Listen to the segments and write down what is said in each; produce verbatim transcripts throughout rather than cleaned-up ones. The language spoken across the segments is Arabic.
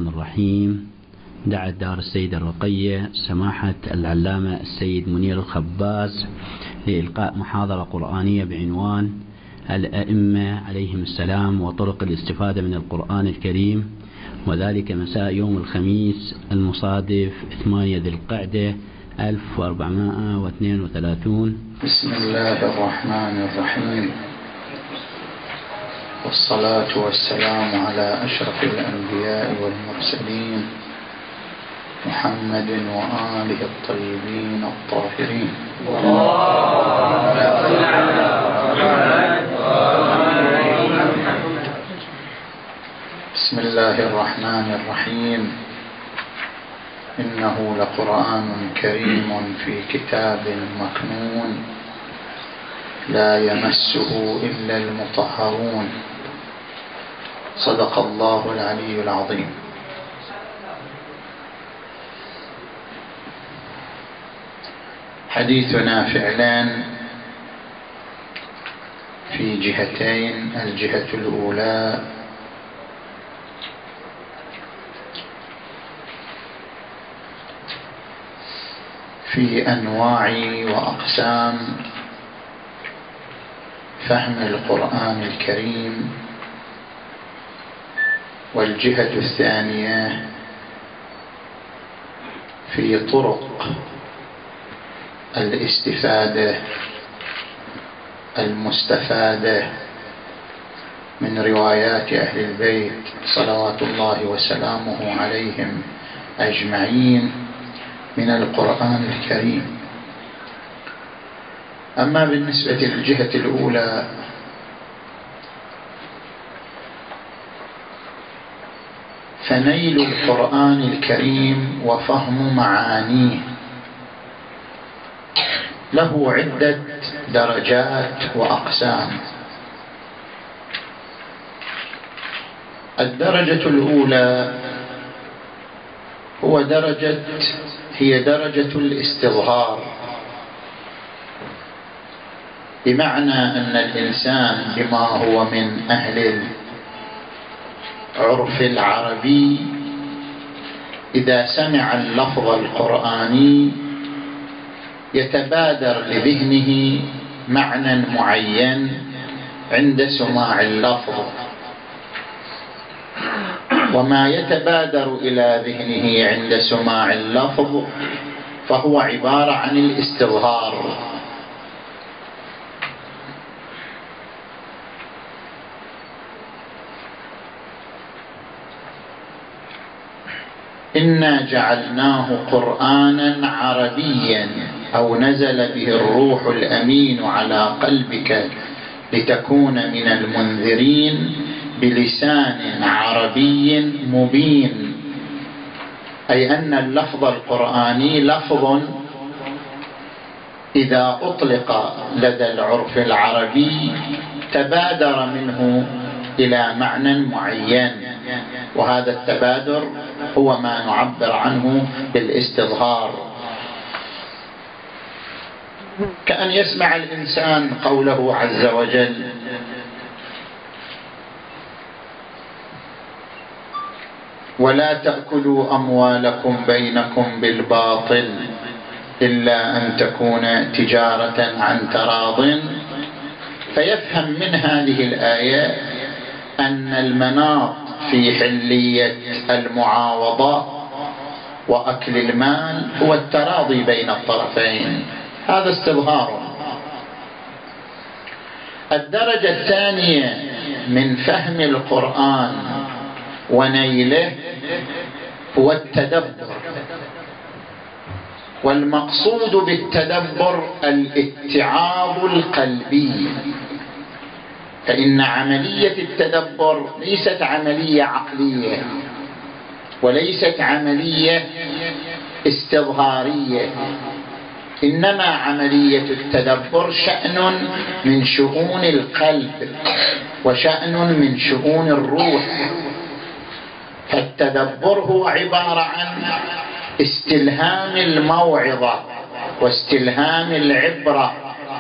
الرحمن الرحيم. دعت دار السيدة الرقية سماحة العلامة السيد منير الخباز لإلقاء محاضرة قرآنية بعنوان الأئمة عليهم السلام وطرق الاستفادة من القرآن الكريم، وذلك مساء يوم الخميس المصادف ثمانية ذي القعدة ألف وأربعمائة واثنين وثلاثين. بسم الله الرحمن الرحيم، والصلاة والسلام على أشرف الأنبياء والمرسلين محمد وآله الطيبين الطاهرين. بسم الله الرحمن الرحيم. إنه لقرآن كريم في كتاب مكنون لا يمسه إلا المطهرون. صدق الله العلي العظيم. حديثنا فعلا في جهتين. الجهة الأولى في أنواع وأقسام فهم القرآن الكريم، والجهة الثانية في طرق الاستفادة المستفادة من روايات أهل البيت صلوات الله وسلامه عليهم أجمعين من القرآن الكريم. أما بالنسبة للجهة الأولى فنيل القرآن الكريم وفهم معانيه له عدة درجات وأقسام. الدرجة الأولى هو درجة هي درجة الاستظهار، بمعنى أن الإنسان بما هو من أهل العرف العربي إذا سمع اللفظ القرآني يتبادر لذهنه معنى معين عند سماع اللفظ، وما يتبادر إلى ذهنه عند سماع اللفظ فهو عبارة عن الاستظهار. إنا جعلناه قرآنا عربيا أو نزل به الروح الأمين على قلبك لتكون من المنذرين بلسان عربي مبين، أي أن اللفظ القرآني لفظ إذا أطلق لدى العرف العربي تبادر منه إلى معنى معين، وهذا التبادر هو ما نعبر عنه بالاستظهار. كأن يسمع الإنسان قوله عز وجل: ولا تأكلوا أموالكم بينكم بالباطل إلا أن تكون تجارة عن تراض، فيفهم من هذه الآية أن المناط في حلية المعاوضة وأكل المال هو التراضي بين الطرفين. هذا استظهار. الدرجة الثانية من فهم القرآن ونيله هو التدبر، والمقصود بالتدبر الاتعاظ القلبي، فإن عملية التدبر ليست عملية عقلية وليست عملية استظهارية، إنما عملية التدبر شأن من شؤون القلب وشأن من شؤون الروح. فالتدبر هو عبارة عن استلهام الموعظة واستلهام العبرة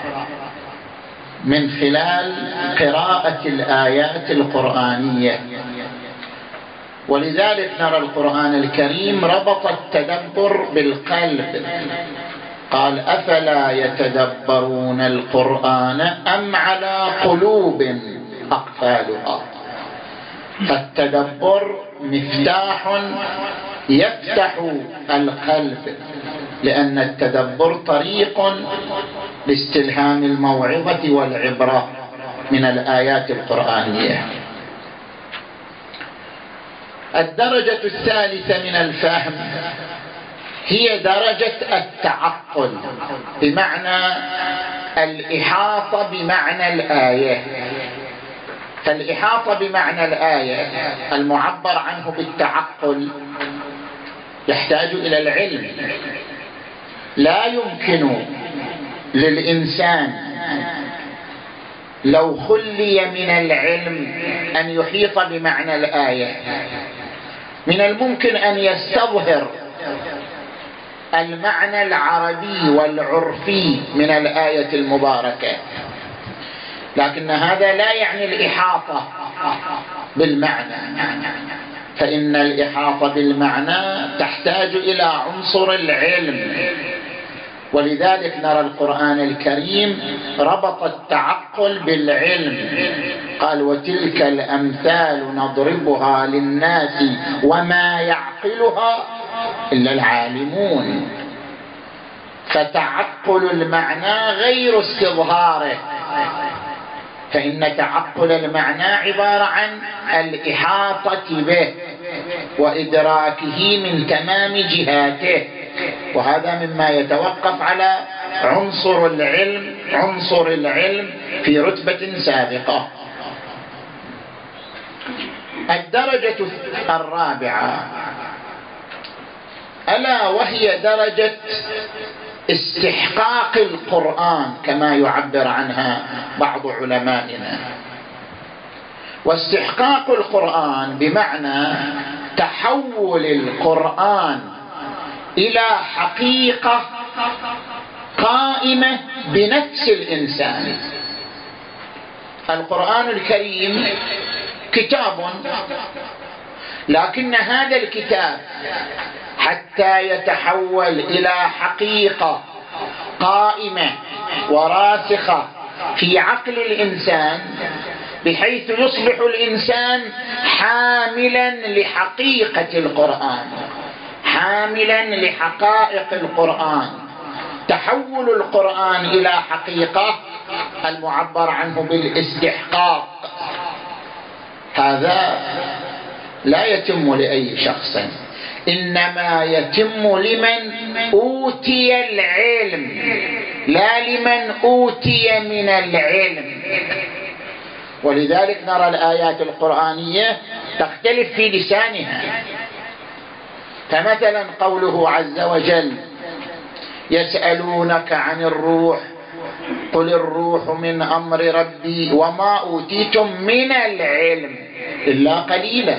من خلال قراءة الآيات القرآنية. ولذلك نرى القرآن الكريم ربط التدبر بالقلب، قال أفلا يتدبرون القرآن أم على قلوب أقفالها. فالتدبر مفتاح يفتح القلب، لأن التدبر طريق لاستلهام الموعظة والعبرة من الآيات القرآنية. الدرجة الثالثة من الفهم هي درجة التعقل، بمعنى الإحاطة بمعنى الآية. فالإحاطة بمعنى الآية المعبر عنه بالتعقل يحتاج إلى العلم. لا يمكن للإنسان لو خلي من العلم أن يحيط بمعنى الآية. من الممكن أن يستظهر المعنى العربي والعرفي من الآية المباركة، لكن هذا لا يعني الإحاطة بالمعنى، فإن الإحاطة بالمعنى تحتاج إلى عنصر العلم. ولذلك نرى القرآن الكريم ربط التعقل بالعلم، قال وتلك الأمثال نضربها للناس وما يعقلها إلا العالمون. فتعقل المعنى غير استظهاره، فإن تعقل المعنى عبارة عن الإحاطة به وإدراكه من تمام جهاته، وهذا مما يتوقف على عنصر العلم عنصر العلم في رتبة سابقة. الدرجة الرابعة ألا وهي درجة استحقاق القرآن كما يعبر عنها بعض علمائنا. واستحقاق القرآن بمعنى تحول القرآن إلى حقيقة قائمة بنفس الإنسان. القرآن الكريم كتاب، لكن هذا الكتاب حتى يتحول إلى حقيقة قائمة وراسخة في عقل الإنسان، بحيث يصبح الإنسان حاملا لحقيقة القرآن، حاملا لحقائق القرآن. تحول القرآن إلى حقيقة المعبر عنه بالاستحقاق، هذا لا يتم لأي شخص، إنما يتم لمن أوتي العلم، لا لمن أوتي من العلم. ولذلك نرى الآيات القرآنية تختلف في لسانها. فمثلا قوله عز وجل يسألونك عن الروح قل الروح من أمر ربي وما أوتيتم من العلم إلا قليلا.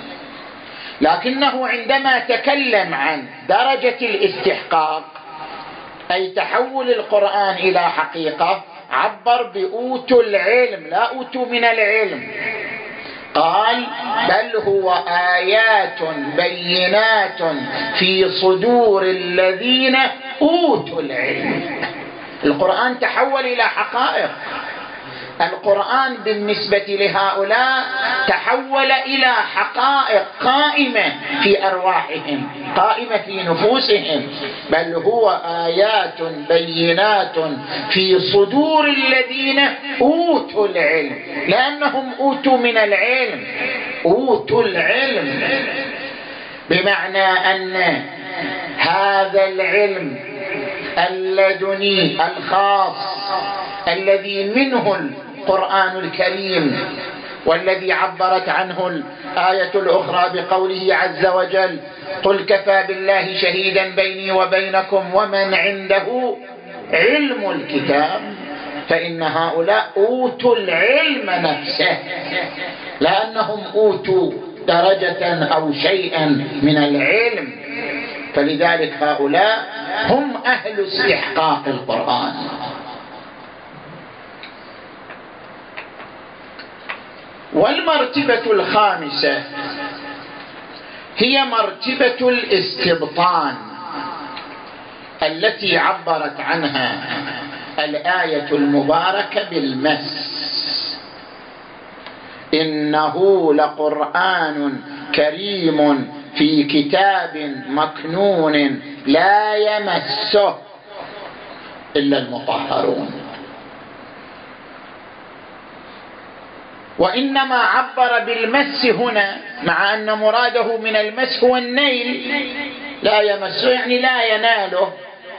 لكنه عندما تكلم عن درجة الاستحقاق، أي تحول القرآن إلى حقيقة، عبر بأوتوا العلم لا أوتوا من العلم. قال بل هو آيات بينات في صدور الذين أوتوا العلم. القرآن تحول إلى حقائق. القرآن بالنسبة لهؤلاء تحول إلى حقائق قائمة في أرواحهم، قائمة في نفوسهم. بل هو آيات بينات في صدور الذين أوتوا العلم، لأنهم أوتوا من العلم، أوتوا العلم بمعنى أن هذا العلم اللدني الخاص الذي منه القرآن الكريم، والذي عبرت عنه الآية الأخرى بقوله عز وجل قل كفى بالله شهيدا بيني وبينكم ومن عنده علم الكتاب. فإن هؤلاء أوتوا العلم نفسه، لأنهم أوتوا درجة أو شيئا من العلم، فلذلك هؤلاء هم أهل استحقاق القرآن. والمرتبة الخامسة هي مرتبة الاستبطان التي عبرت عنها الآية المباركة بالمس. إنه لقرآن كريم في كتاب مكنون لا يمسه إلا المطهرون. وإنما عبر بالمس هنا مع أن مراده من المس هو النيل، لا يمسه يعني لا يناله،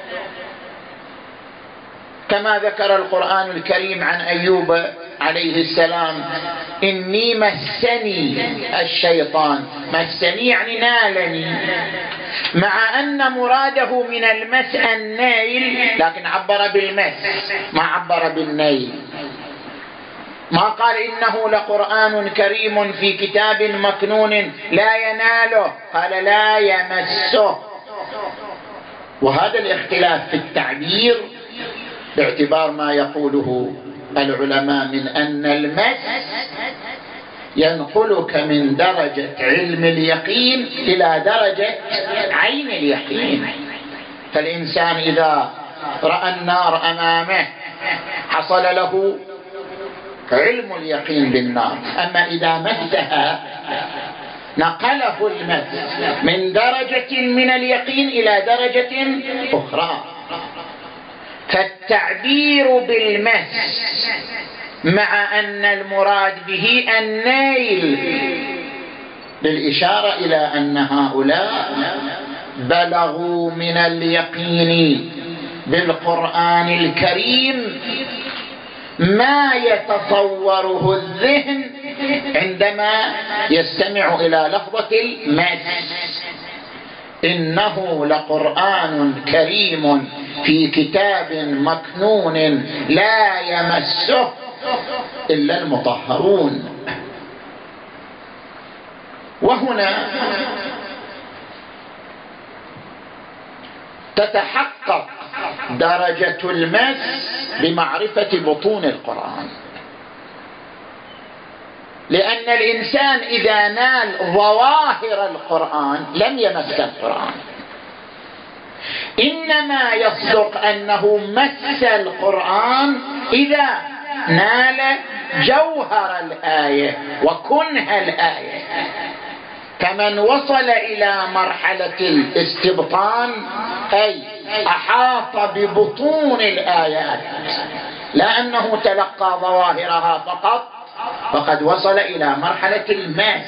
كما ذكر القرآن الكريم عن أيوب عليه السلام: إني مسني الشيطان. مسني يعني نالني، مع أن مراده من المس النيل، لكن عبر بالمس ما عبر بالنيل. ما قال إنه لقرآن كريم في كتاب مكنون لا يناله، قال لا يمسه. وهذا الاختلاف في التعبير باعتبار ما يقوله العلماء من أن المس ينقلك من درجة علم اليقين إلى درجة عين اليقين. فالإنسان إذا رأى النار أمامه حصل له علم اليقين بالنار، أما إذا مسها نقله المس من درجة من اليقين إلى درجة أخرى. فالتعبير بالمس مع أن المراد به النيل بالإشارة إلى أن هؤلاء بلغوا من اليقين بالقرآن الكريم ما يتصوره الذهن عندما يستمع إلى لفظة المس. إنه لقرآن كريم في كتاب مكنون لا يمسه إلا المطهرون. وهنا تتحقق درجة المس بمعرفة بطون القرآن، لأن الإنسان إذا نال ظواهر القرآن لم يمس القرآن، إنما يصدق أنه مس القرآن إذا نال جوهر الآية وكنه الآية. فمن وصل إلى مرحلة الاستبطان أي أحاط ببطون الآيات لا أنه تلقى ظواهرها فقط، فقد وصل إلى مرحلة المس.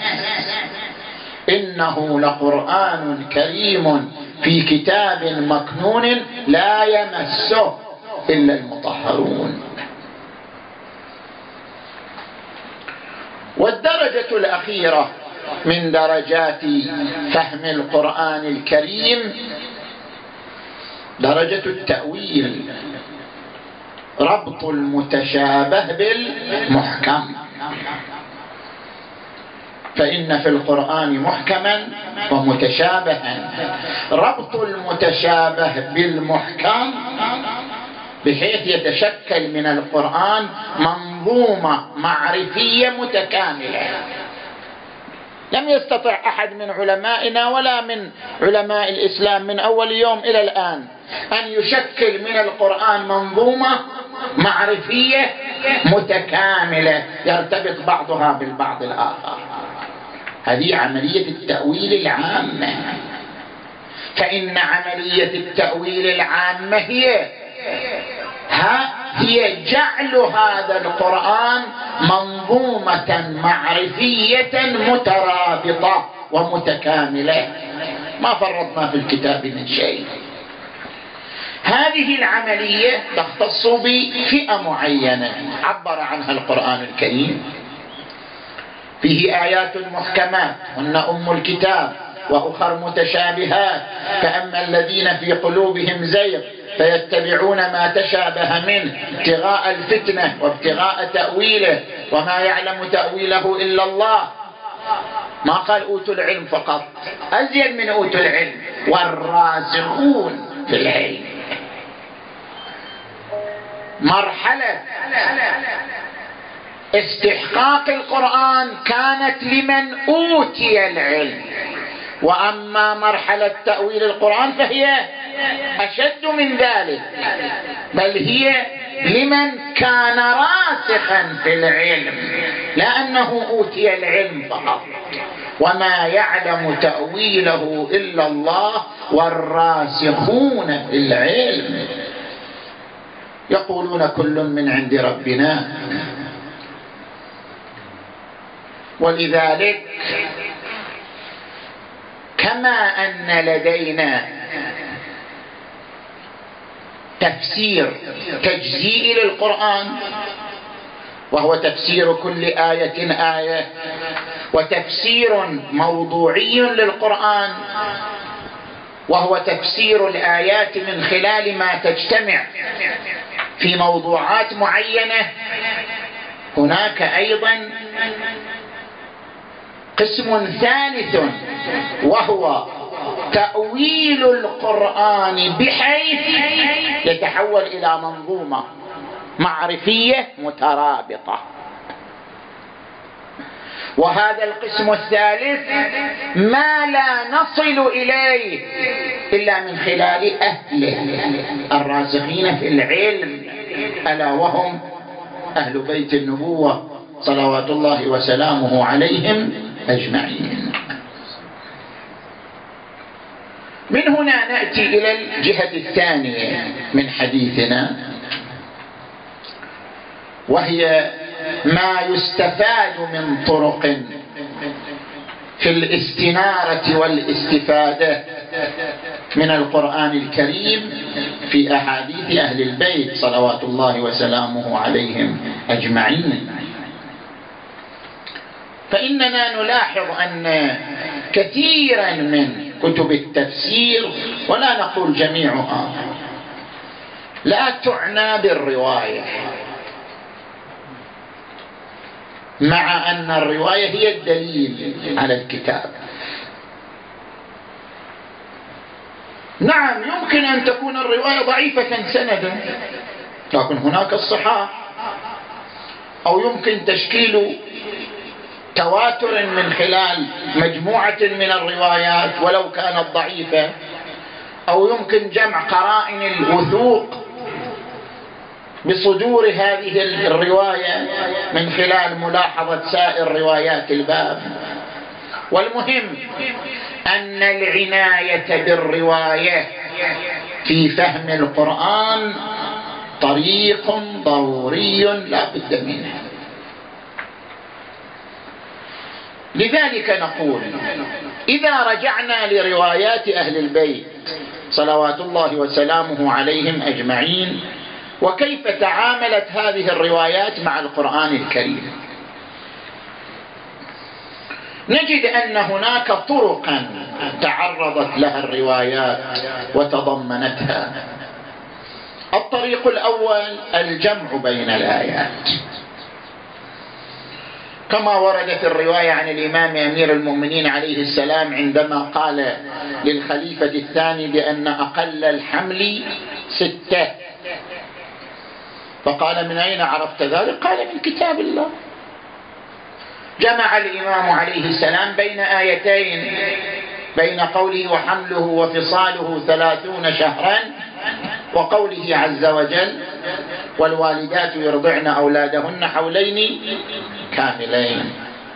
إنه لقرآن كريم في كتاب مكنون لا يمسه إلا المطهرون. والدرجة الأخيرة من درجات فهم القرآن الكريم درجة التأويل، ربط المتشابه بالمحكم. فإن في القرآن محكما ومتشابها. ربط المتشابه بالمحكم بحيث يتشكل من القرآن منظومة معرفية متكاملة. لم يستطع أحد من علمائنا ولا من علماء الإسلام من أول يوم إلى الآن أن يشكل من القرآن منظومة معرفية متكاملة يرتبط بعضها بالبعض الآخر. هذه عملية التأويل العامة. فإن عملية التأويل العامة هي ها هي جعل هذا القرآن منظومة معرفية مترابطة ومتكاملة، ما فرطنا في الكتاب من شيء. هذه العملية تختص بفئة معينة عبر عنها القرآن الكريم. فيه آيات محكمات هن أم الكتاب وأخر متشابهات، فأما الذين في قلوبهم زيغ فيتبعون ما تشابه منه ابتغاء الفتنة وابتغاء تأويله وما يعلم تأويله إلا الله. ما قال أوتوا العلم فقط، أزيد من أوتوا العلم، والراسخون في العلم. مرحلة استحقاق القرآن كانت لمن أوتي العلم، وأما مرحلة تأويل القرآن فهي أشد من ذلك، بل هي لمن كان راسخا في العلم، لأنه أوتي العلم فقط، وما يعلم تأويله إلا الله والراسخون في العلم يقولون كل من عند ربنا. ولذلك كما أن لدينا تفسير تجزئي للقرآن وهو تفسير كل آية آية، وتفسير موضوعي للقرآن وهو تفسير الآيات من خلال ما تجتمع في موضوعات معينة، هناك أيضا قسم ثالث وهو تأويل القرآن بحيث يتحول إلى منظومة معرفية مترابطة. وهذا القسم الثالث ما لا نصل إليه إلا من خلال أهله الراسخين في العلم، ألا وهم أهل بيت النبوة صلوات الله وسلامه عليهم أجمعين. من هنا نأتي إلى الجهة الثانية من حديثنا، وهي ما يستفاد من طرق في الاستنارة والاستفادة من القرآن الكريم في أحاديث أهل البيت صلوات الله وسلامه عليهم أجمعين. فإننا نلاحظ أن كثيرا من كتب التفسير، ولا نقول جميعها، لا تعنى بالرواية، مع أن الرواية هي الدليل على الكتاب. نعم يمكن أن تكون الرواية ضعيفة سندا، لكن هناك الصحاح، أو يمكن تشكيل تواتر من خلال مجموعة من الروايات ولو كانت ضعيفة، أو يمكن جمع قرائن الوثوق بصدور هذه الرواية من خلال ملاحظة سائر روايات الباب. والمهم أن العناية بالرواية في فهم القرآن طريق ضروري لا بد منه. لذلك نقول إذا رجعنا لروايات أهل البيت صلوات الله وسلامه عليهم أجمعين، وكيف تعاملت هذه الروايات مع القرآن الكريم، نجد أن هناك طرقا تعرضت لها الروايات وتضمنتها. الطريق الأول الجمع بين الآيات، كما وردت الرواية عن الإمام أمير المؤمنين عليه السلام عندما قال للخليفة الثاني بأن أقل الحمل ستة، فقال من أين عرفت ذلك؟ قال من كتاب الله. جمع الإمام عليه السلام بين آيتين، بين قوله وحمله وفصاله ثلاثون شهرا وقوله عز وجل والوالدات يرضعن أولادهن حولين كاملين.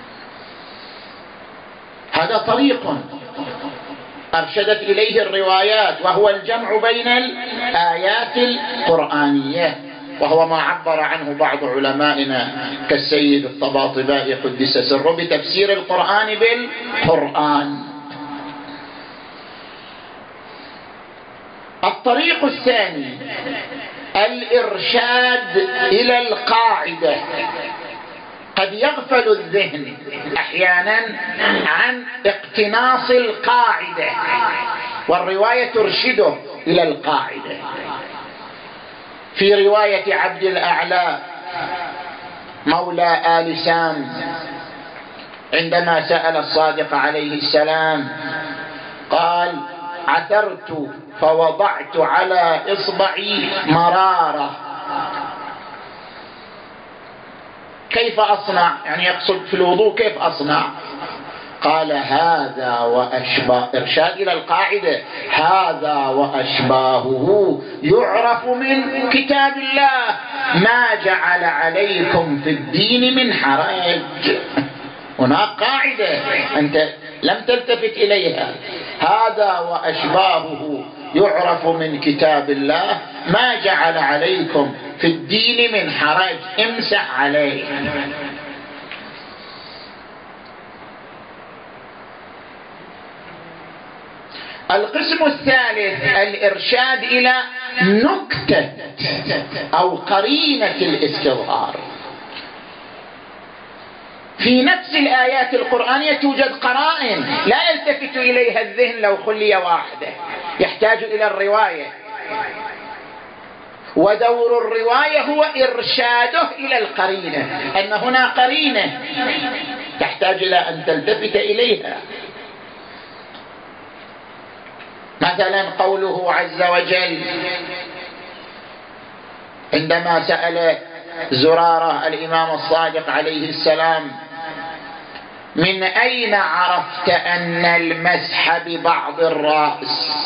هذا طريق أرشدت إليه الروايات، وهو الجمع بين الآيات القرآنية، وهو ما عبر عنه بعض علمائنا كالسيد الطباطبائي قدس سره بتفسير القرآن بالقرآن. الطريق الثاني الإرشاد إلى القاعدة. قد يغفل الذهن أحيانا عن اقتناص القاعدة، والرواية ترشده إلى القاعدة. في رواية عبد الأعلى مولى آل سام عندما سأل الصادق عليه السلام قال عثرت فوضعت على إصبعي مرارة، كيف أصنع؟ يعني يقصد في الوضوء كيف أصنع؟ قال هذا وأشباه، إرشاد إلى القاعدة، هذا وأشباهه يعرف من كتاب الله، ما جعل عليكم في الدين من حرج. هناك قاعدة أنت لم تلتفت إليها، هذا وأشباهه يعرف من كتاب الله، ما جعل عليكم في الدين من حرج، امسح عليه. القسم الثالث الإرشاد إلى نكتة أو قرينة الاستظهار. في نفس الآيات القرآنية توجد قرائن لا يلتفت إليها الذهن لو خلي واحدة، يحتاج إلى الرواية، ودور الرواية هو إرشاده إلى القرينة، أن هنا قرينة تحتاج إلى أن تلتفت إليها. مثلا قوله عز وجل عندما سأل زرارة الإمام الصادق عليه السلام: من أين عرفت أن المسح ببعض الرأس؟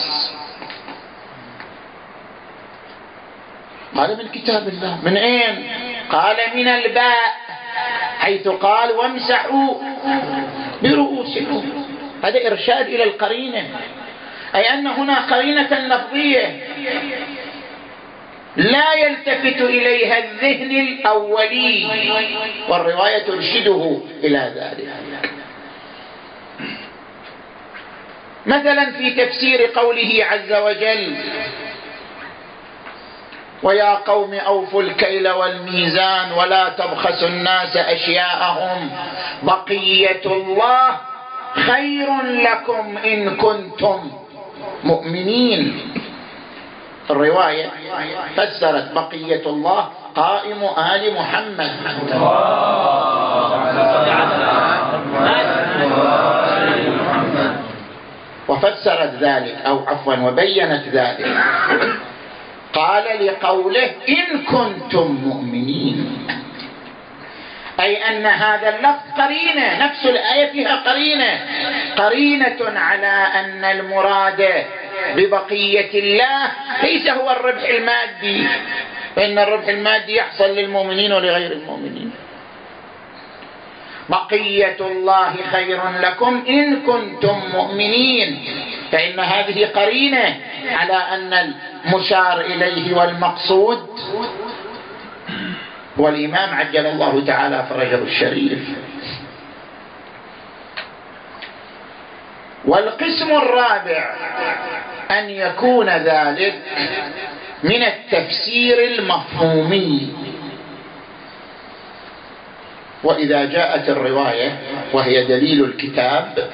قال من كتاب الله. من أين؟ قال من الباء، حيث قال وامسحوا برؤوسكم. هذا إرشاد إلى القرينة، أي أن هنا قرينة لفظية لا يلتفت إليها الذهن الأولي، والرواية ترشده إلى ذلك. مثلا في تفسير قوله عز وجل: ويا قوم أوفوا الكيل والميزان ولا تبخسوا الناس أشياءهم بقية الله خير لكم إن كنتم مؤمنين. الرواية فسرت بقية الله قائم آل محمد، وفسرت ذلك أو عفوا وبينت ذلك، قال لقوله إن كنتم مؤمنين، أي أن هذا اللفظ قرينة، نفس الآية فيها قرينة قرينة على أن المراد ببقية الله ليس هو الربح المادي، فإن الربح المادي يحصل للمؤمنين ولغير المؤمنين. بقية الله خير لكم إن كنتم مؤمنين، فإن هذه قرينة على أن المشار إليه والمقصود والإمام عجل الله تعالى فرجه الشريف. والقسم الرابع أن يكون ذلك من التفسير المفهومي. وإذا جاءت الرواية وهي دليل الكتاب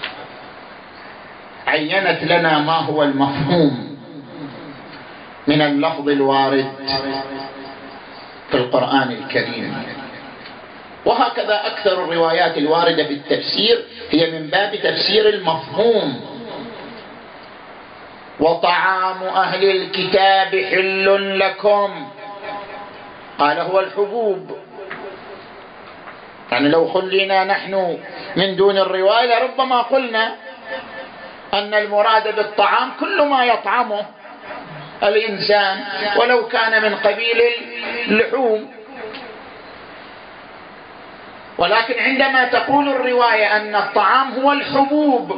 عينت لنا ما هو المفهوم من اللفظ الوارد في القرآن الكريم. وهكذا أكثر الروايات الواردة في التفسير هي من باب تفسير المفهوم. وطعام أهل الكتاب حل لكم، قال هو الحبوب، يعني لو خلينا نحن من دون الرواية لربما قلنا أن المراد بالطعام كل ما يطعمه الإنسان ولو كان من قبيل اللحوم. ولكن عندما تقول الرواية أن الطعام هو الحبوب،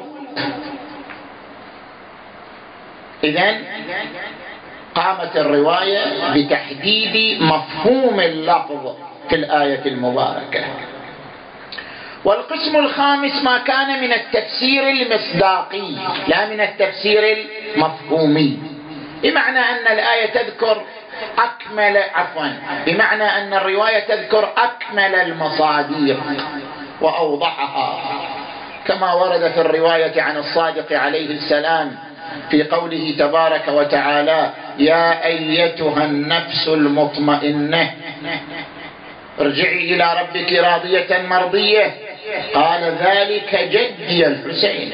إذن قامت الرواية بتحديد مفهوم اللفظ في الآية المباركة. والقسم الخامس ما كان من التفسير المصداقي لا من التفسير المفهومي، بمعنى أن الآية تذكر أكمل عفوا بمعنى أن الرواية تذكر أكمل المصادر وأوضحها، كما ورد في الرواية عن الصادق عليه السلام في قوله تبارك وتعالى: يا أيتها النفس المطمئنة ارجعي إلى ربك راضية مرضية، قال ذلك جدي الحسين.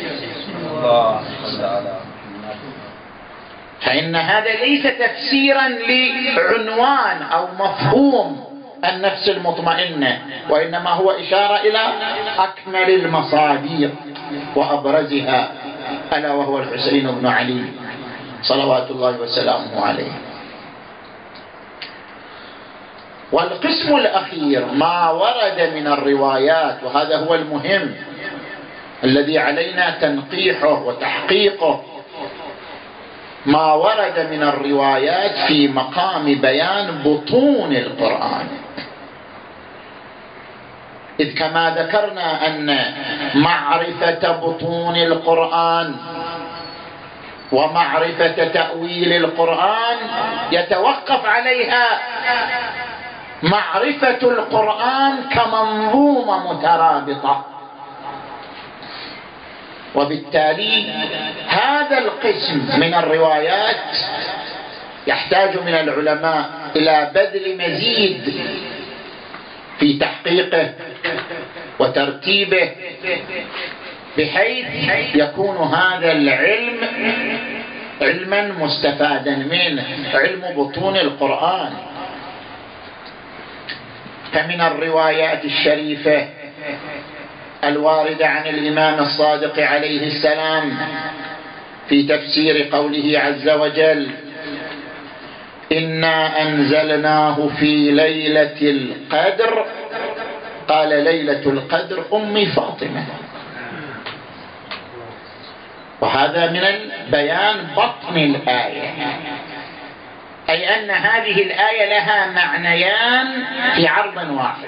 فإن هذا ليس تفسيرا لعنوان أو مفهوم، النفس المطمئنة، وإنما هو إشارة إلى أكمل المصادق وأبرزها، ألا وهو الحسين بن علي صلوات الله وسلامه عليه. والقسم الأخير ما ورد من الروايات، وهذا هو المهم الذي علينا تنقيحه وتحقيقه، ما ورد من الروايات في مقام بيان بطون القرآن. إذ كما ذكرنا أن معرفة بطون القرآن ومعرفة تأويل القرآن يتوقف عليها معرفة القرآن كمنظومة مترابطة، وبالتالي هذا القسم من الروايات يحتاج من العلماء إلى بذل مزيد في تحقيقه وترتيبه، بحيث يكون هذا العلم علما مستفادا منه، علم بطون القرآن. فمن الروايات الشريفة الواردة عن الإمام الصادق عليه السلام في تفسير قوله عز وجل: إنا أنزلناه في ليلة القدر، قال: ليلة القدر أمي فاطمة. وهذا من البيان بطن الآية، أي أن هذه الآية لها معنيان في عرض واحد،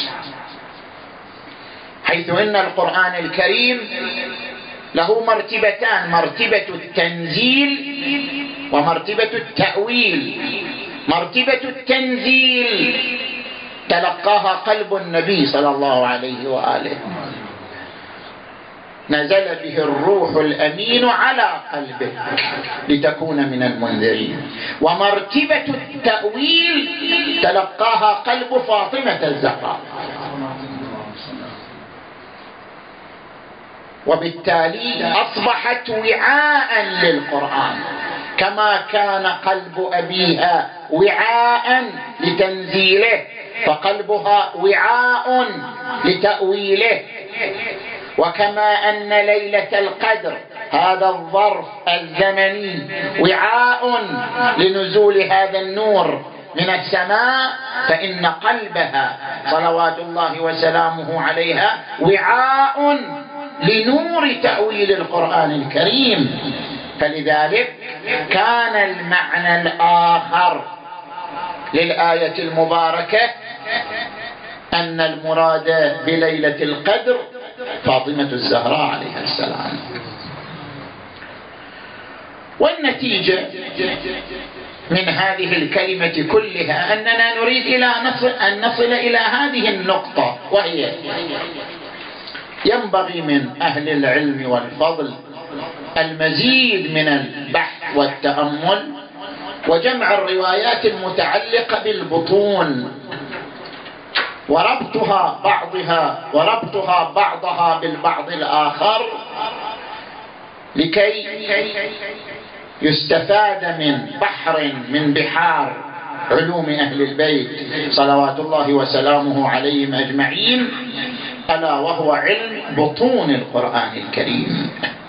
حيث إن القرآن الكريم له مرتبتان: مرتبة التنزيل ومرتبة التأويل. مرتبة التنزيل تلقاها قلب النبي صلى الله عليه وآله، نزل به الروح الأمين على قلبك لتكون من المنذرين. ومرتبة التأويل تلقاها قلب فاطمة الزهراء. وبالتالي أصبحت وعاء للقرآن، كما كان قلب أبيها وعاء لتنزيله، فقلبها وعاء لتأويله. وكما أن ليلة القدر هذا الظرف الزمني وعاء لنزول هذا النور من السماء، فإن قلبها صلوات الله وسلامه عليها وعاء لنور تأويل القرآن الكريم. فلذلك كان المعنى الآخر للآية المباركة أن المراد بليلة القدر فاطمة الزهراء عليها السلام. والنتيجة من هذه الكلمة كلها أننا نريد إلى نصل أن نصل إلى هذه النقطة، وهي ينبغي من أهل العلم والفضل المزيد من البحث والتأمل وجمع الروايات المتعلقة بالبطون وربطها بعضها وربطها بعضها بالبعض الآخر، لكي يستفاد من بحر من بحار علوم أهل البيت صلوات الله وسلامه عليهم أجمعين، ألا وهو علم بطون القرآن الكريم.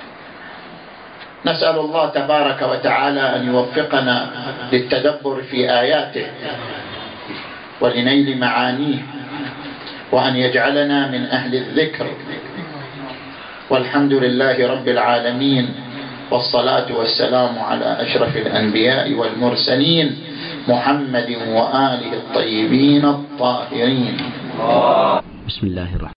نسأل الله تبارك وتعالى أن يوفقنا للتدبر في آياته ولنيل معانيه، وأن يجعلنا من أهل الذكر. والحمد لله رب العالمين، والصلاة والسلام على أشرف الأنبياء والمرسلين محمد وآله الطيبين الطاهرين. بسم الله الرحمن